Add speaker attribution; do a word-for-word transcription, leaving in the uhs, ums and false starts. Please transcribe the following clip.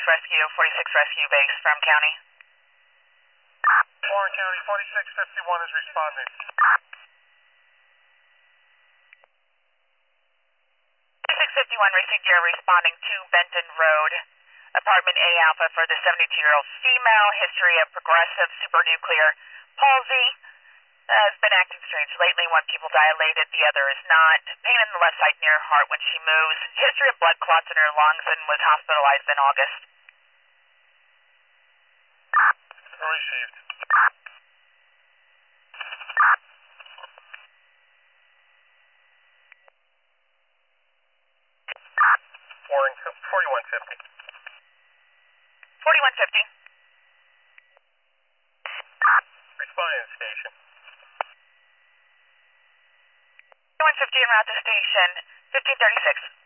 Speaker 1: Rescue, forty-six Rescue Base from County.
Speaker 2: Warren County, forty-six fifty-one is responding.
Speaker 1: forty-six fifty-one, received your responding to Benton Road, apartment A Alpha for the seventy-two-year-old female, history of progressive supranuclear palsy. Uh, has been acting strange lately. One pupil dilated, the other is not. Pain in the left side near her heart when she moves. History of blood clots in her lungs and was hospitalized in August.
Speaker 2: Received. Warren, forty-one fifty.
Speaker 1: forty-one fifty.
Speaker 2: Responding to station.
Speaker 1: forty-one fifty en route to station, fifteen thirty-six.